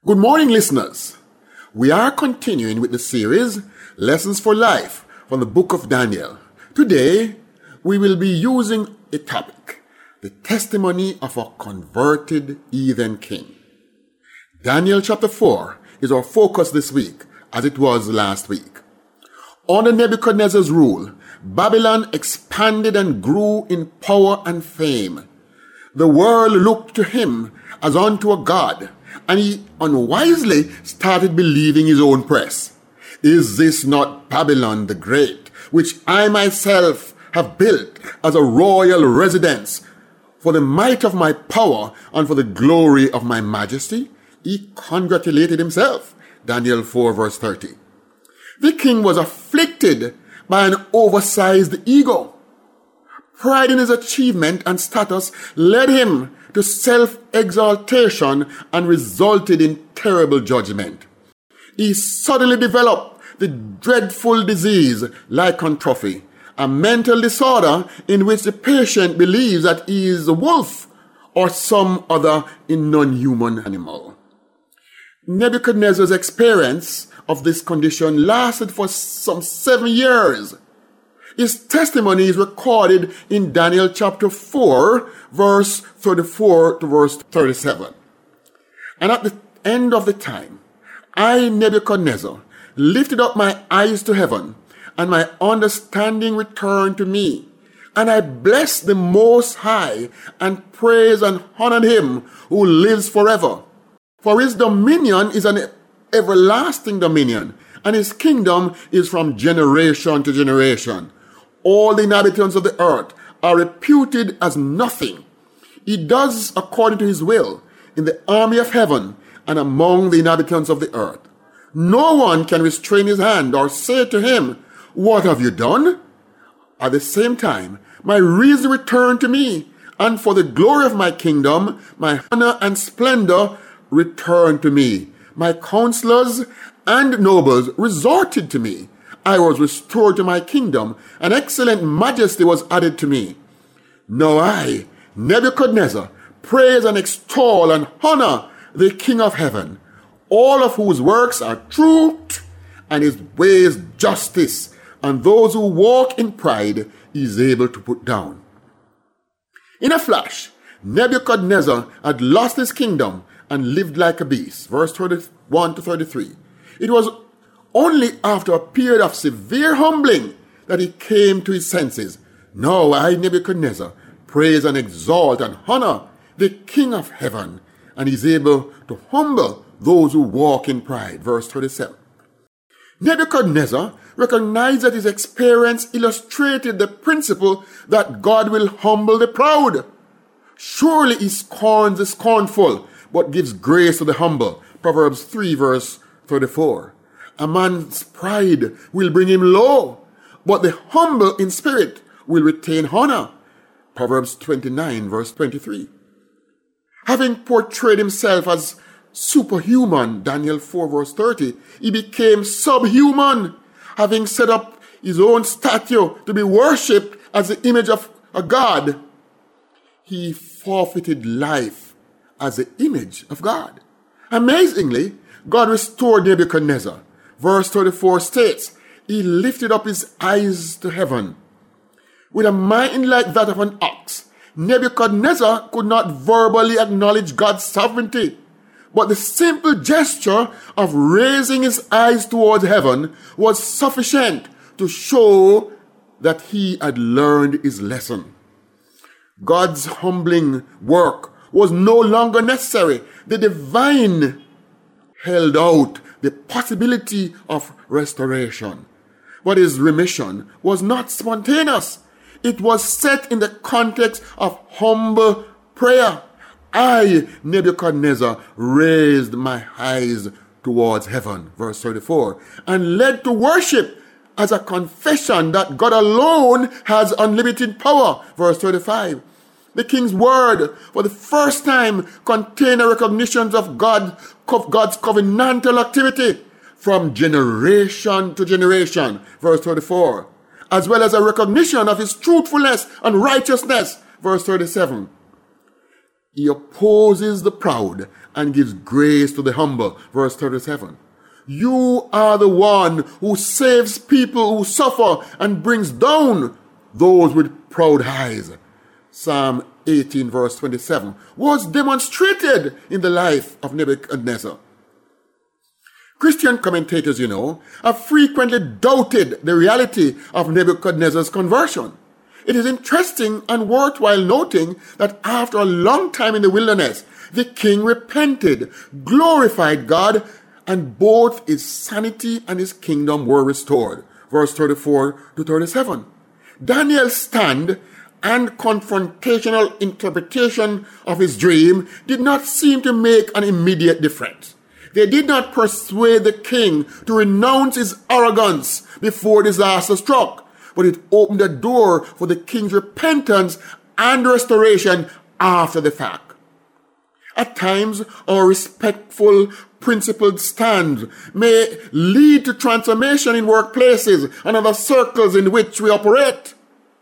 Good morning, listeners. We are continuing with the series Lessons for Life from the book of Daniel. Today, we will be using a topic, the testimony of a converted heathen king. Daniel chapter 4 is our focus this week, as it was last week. Under Nebuchadnezzar's rule, Babylon expanded and grew in power and fame. The world looked to him as unto a god, and he unwisely started believing his own press. Is this not Babylon the Great, which I myself have built as a royal residence for the might of my power and for the glory of my majesty? He congratulated himself. Daniel 4 verse 30. The king was afflicted by an oversized ego. Pride in his achievement and status led him to self-exaltation and resulted in terrible judgment. He suddenly developed the dreadful disease lycanthropy, a mental disorder in which the patient believes that he is a wolf or some other non-human animal. Nebuchadnezzar's experience of this condition lasted for some 7 years. His testimony is recorded in Daniel chapter 4, verse 34 to verse 37. And at the end of the time, I, Nebuchadnezzar, lifted up my eyes to heaven, and my understanding returned to me. And I blessed the Most High, and praised and honored him who lives forever. For his dominion is an everlasting dominion, and his kingdom is from generation to generation. All the inhabitants of the earth are reputed as nothing. He does according to his will in the army of heaven and among the inhabitants of the earth. No one can restrain his hand or say to him, "What have you done?" At the same time, my reason returned to me, and for the glory of my kingdom, my honor and splendor returned to me. My counselors and nobles resorted to me. I was restored to my kingdom, and excellent majesty was added to me. Now I, Nebuchadnezzar, praise and extol and honor the King of heaven, all of whose works are truth and his ways justice, and those who walk in pride he is able to put down. In a flash, Nebuchadnezzar had lost his kingdom and lived like a beast. Verse 31 to 33. It was only after a period of severe humbling that he came to his senses. Now I, Nebuchadnezzar, praise and exalt and honor the King of heaven, and is able to humble those who walk in pride. Verse 37. Nebuchadnezzar recognized that his experience illustrated the principle that God will humble the proud. Surely he scorns the scornful, but gives grace to the humble. Proverbs 3 verse 34. A man's pride will bring him low, but the humble in spirit will retain honor. Proverbs 29 verse 23. Having portrayed himself as superhuman, Daniel 4 verse 30, he became subhuman, having set up his own statue to be worshipped as the image of a god. He forfeited life as the image of God. Amazingly, God restored Nebuchadnezzar. Verse 34 states, he lifted up his eyes to heaven. With a mind like that of an ox, Nebuchadnezzar could not verbally acknowledge God's sovereignty, but the simple gesture of raising his eyes towards heaven was sufficient to show that he had learned his lesson. God's humbling work was no longer necessary. The divine held out the possibility of restoration. But his remission was not spontaneous. It was set in the context of humble prayer. I, Nebuchadnezzar, raised my eyes towards heaven, verse 34, and led to worship as a confession that God alone has unlimited power, verse 35. The king's word, for the first time, contained a recognition of God's covenantal activity from generation to generation, verse 34, as well as a recognition of his truthfulness and righteousness, verse 37. He opposes the proud and gives grace to the humble. Verse 37. You are the one who saves people who suffer and brings down those with proud eyes. Psalm 18 verse 27 was demonstrated in the life of Nebuchadnezzar. Christian commentators, have frequently doubted the reality of Nebuchadnezzar's conversion. It is interesting and worthwhile noting that after a long time in the wilderness, the king repented, glorified God, and both his sanity and his kingdom were restored. Verse 34 to 37. Daniel's stand and confrontational interpretation of his dream did not seem to make an immediate difference. They did not persuade the king to renounce his arrogance before disaster struck, but it opened the door for the king's repentance and restoration after the fact. At times, our respectful, principled stand may lead to transformation in workplaces and other circles in which we operate.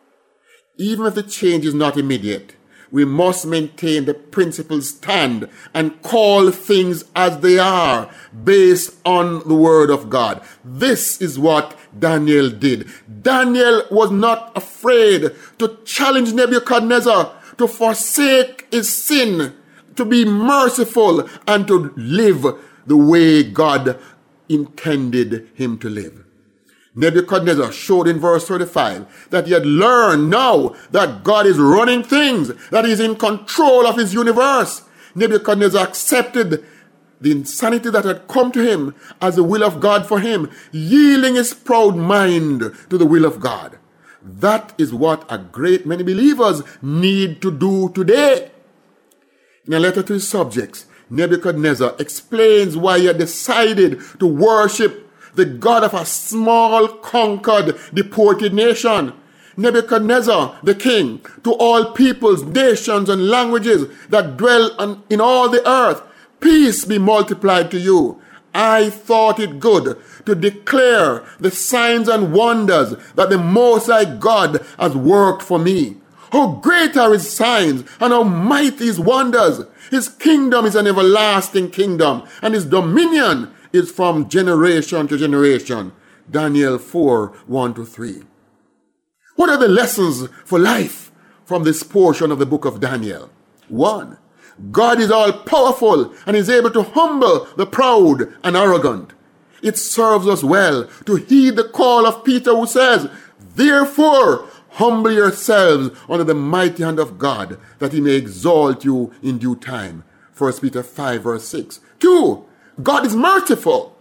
Even if the change is not immediate, we must maintain the principled stand and call things as they are based on the word of God. This is what Daniel did. Daniel was not afraid to challenge Nebuchadnezzar to forsake his sin, to be merciful, and to live the way God intended him to live. Nebuchadnezzar showed in verse 35 that he had learned now that God is running things, that he is in control of his universe. Nebuchadnezzar accepted the insanity that had come to him as the will of God for him, yielding his proud mind to the will of God. That is what a great many believers need to do today. In a letter to his subjects, Nebuchadnezzar explains why he had decided to worship the God of a small, conquered, deported nation. Nebuchadnezzar, the king, to all peoples, nations, and languages that dwell in all the earth, peace be multiplied to you. I thought it good to declare the signs and wonders that the Most High God has worked for me. How great are his signs and how mighty his wonders. His kingdom is an everlasting kingdom, and his dominion is from generation to generation. Daniel 4, 1-3. What are the lessons for life from this portion of the book of Daniel? 1. God is all powerful and is able to humble the proud and arrogant. It serves us well to heed the call of Peter, who says, therefore, humble yourselves under the mighty hand of God, that he may exalt you in due time. 1 Peter 5 verse 6. 2. God is merciful.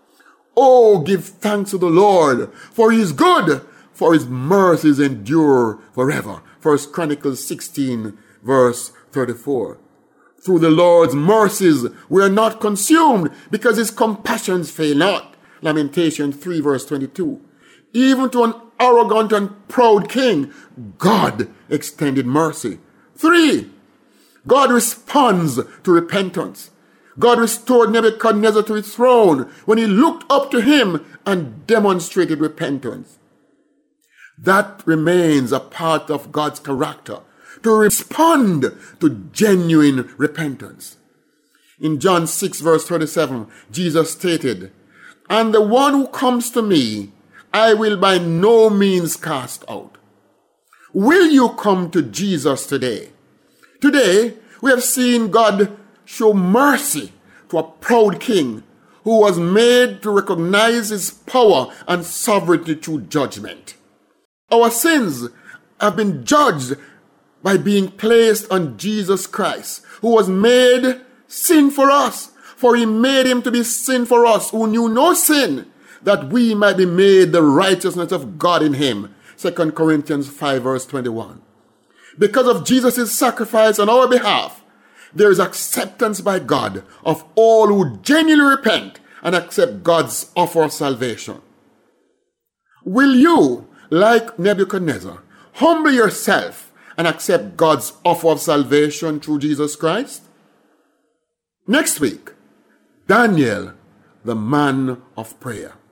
Oh, give thanks to the Lord, for he is good, for his mercies endure forever. 1 Chronicles 16 verse 34. Through the Lord's mercies we are not consumed, because his compassions fail not. Lamentations 3 verse 22. Even to an arrogant and proud king, God extended mercy. 3. God responds to repentance. God restored Nebuchadnezzar to his throne when he looked up to him and demonstrated repentance. That remains a part of God's character, to respond to genuine repentance. In John 6 verse 37, Jesus stated, and the one who comes to me, I will by no means cast out. Will you come to Jesus today? Today, we have seen God show mercy to a proud king who was made to recognize his power and sovereignty through judgment. Our sins have been judged by being placed on Jesus Christ, who was made sin for us. For he made him to be sin for us, who knew no sin, that we might be made the righteousness of God in him. 2 Corinthians 5 verse 21. Because of Jesus' sacrifice on our behalf, there is acceptance by God of all who genuinely repent and accept God's offer of salvation. Will you, like Nebuchadnezzar, humble yourself and accept God's offer of salvation through Jesus Christ? Next week, Daniel, the man of prayer.